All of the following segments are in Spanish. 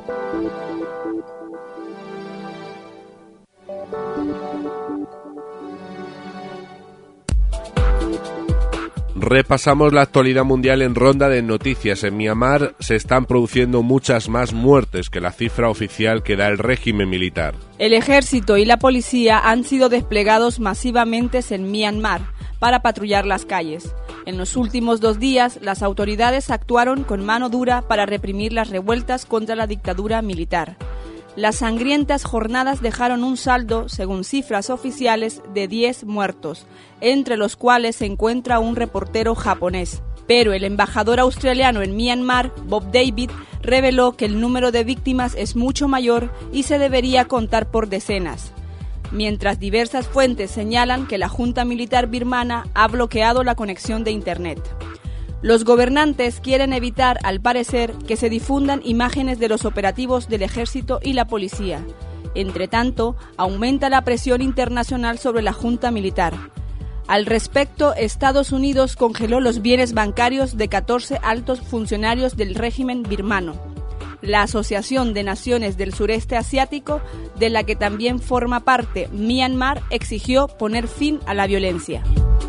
Repasamos la actualidad mundial en ronda de noticias. En Myanmar se están produciendo muchas más muertes que la cifra oficial que da el régimen militar. El ejército y la policía han sido desplegados masivamente en Myanmar para patrullar las calles. En los últimos 2 días, las autoridades actuaron con mano dura para reprimir las revueltas contra la dictadura militar. Las sangrientas jornadas dejaron un saldo, según cifras oficiales, de 10 muertos, entre los cuales se encuentra un reportero japonés. Pero el embajador australiano en Myanmar, Bob David, reveló que el número de víctimas es mucho mayor y se debería contar por decenas. Mientras diversas fuentes señalan que la junta militar birmana ha bloqueado la conexión de Internet. Los gobernantes quieren evitar, al parecer, que se difundan imágenes de los operativos del ejército y la policía. Entretanto, aumenta la presión internacional sobre la junta militar. Al respecto, Estados Unidos congeló los bienes bancarios de 14 altos funcionarios del régimen birmano. La Asociación de Naciones del Sureste Asiático, de la que también forma parte Myanmar, exigió poner fin a la violencia.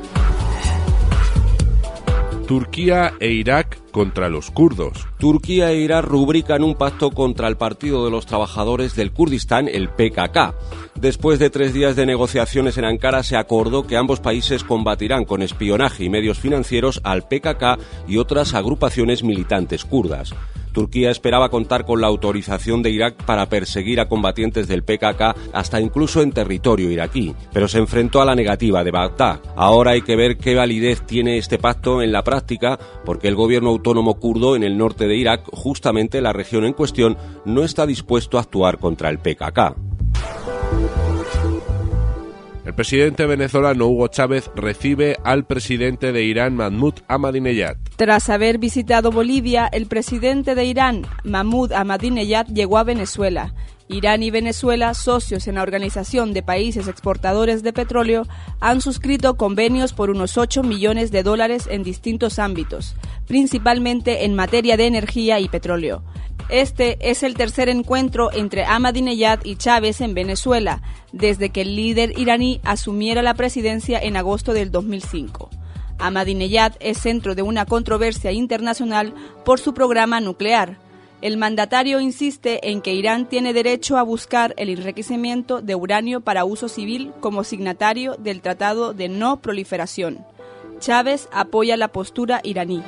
Turquía e Irak contra los kurdos. Turquía e Irak rubrican un pacto contra el Partido de los Trabajadores del Kurdistán, el PKK. Después de 3 días de negociaciones en Ankara, se acordó que ambos países combatirán con espionaje y medios financieros al PKK y otras agrupaciones militantes kurdas. Turquía esperaba contar con la autorización de Irak para perseguir a combatientes del PKK hasta incluso en territorio iraquí, pero se enfrentó a la negativa de Bagdad. Ahora hay que ver qué validez tiene este pacto en la práctica, porque el gobierno autónomo kurdo en el norte de Irak, justamente la región en cuestión, no está dispuesto a actuar contra el PKK. El presidente venezolano Hugo Chávez recibe al presidente de Irán, Mahmoud Ahmadinejad. Tras haber visitado Bolivia, el presidente de Irán, Mahmoud Ahmadinejad, llegó a Venezuela. Irán y Venezuela, socios en la Organización de Países Exportadores de Petróleo, han suscrito convenios por unos $8 millones en distintos ámbitos, principalmente en materia de energía y petróleo. Este es el tercer encuentro entre Ahmadinejad y Chávez en Venezuela, desde que el líder iraní asumiera la presidencia en agosto del 2005. Ahmadinejad es centro de una controversia internacional por su programa nuclear. El mandatario insiste en que Irán tiene derecho a buscar el enriquecimiento de uranio para uso civil como signatario del Tratado de No Proliferación. Chávez apoya la postura iraní.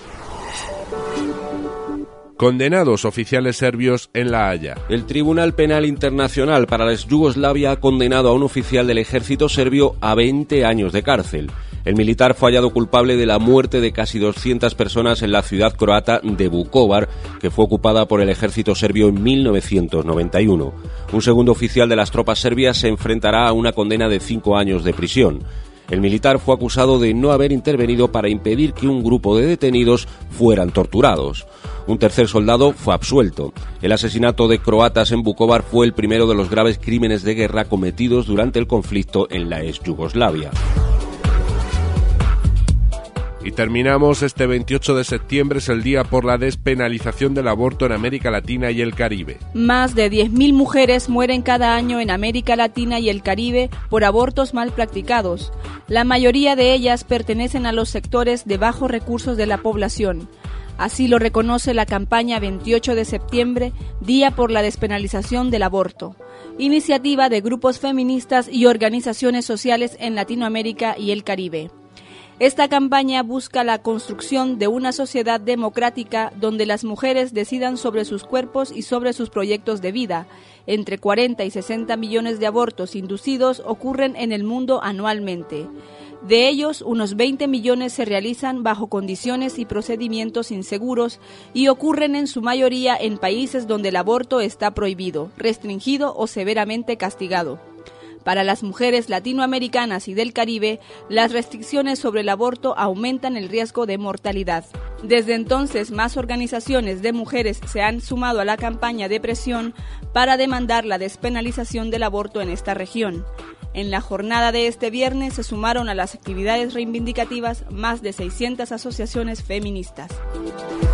Condenados oficiales serbios en La Haya. El Tribunal Penal Internacional para la Yugoslavia ha condenado a un oficial del ejército serbio a 20 años de cárcel. El militar fue hallado culpable de la muerte de casi 200 personas en la ciudad croata de Vukovar, que fue ocupada por el ejército serbio en 1991. Un segundo oficial de las tropas serbias se enfrentará a una condena de 5 años de prisión. El militar fue acusado de no haber intervenido para impedir que un grupo de detenidos fueran torturados. Un tercer soldado fue absuelto. El asesinato de croatas en Vukovar fue el primero de los graves crímenes de guerra cometidos durante el conflicto en la ex Yugoslavia. Y terminamos, este 28 de septiembre es el día por la despenalización del aborto en América Latina y el Caribe. Más de 10.000 mujeres mueren cada año en América Latina y el Caribe por abortos mal practicados. La mayoría de ellas pertenecen a los sectores de bajos recursos de la población. Así lo reconoce la campaña 28 de septiembre, Día por la Despenalización del Aborto, iniciativa de grupos feministas y organizaciones sociales en Latinoamérica y el Caribe. Esta campaña busca la construcción de una sociedad democrática donde las mujeres decidan sobre sus cuerpos y sobre sus proyectos de vida. Entre 40 y 60 millones de abortos inducidos ocurren en el mundo anualmente. De ellos, unos 20 millones se realizan bajo condiciones y procedimientos inseguros y ocurren en su mayoría en países donde el aborto está prohibido, restringido o severamente castigado. Para las mujeres latinoamericanas y del Caribe, las restricciones sobre el aborto aumentan el riesgo de mortalidad. Desde entonces, más organizaciones de mujeres se han sumado a la campaña de presión para demandar la despenalización del aborto en esta región. En la jornada de este viernes se sumaron a las actividades reivindicativas más de 600 asociaciones feministas.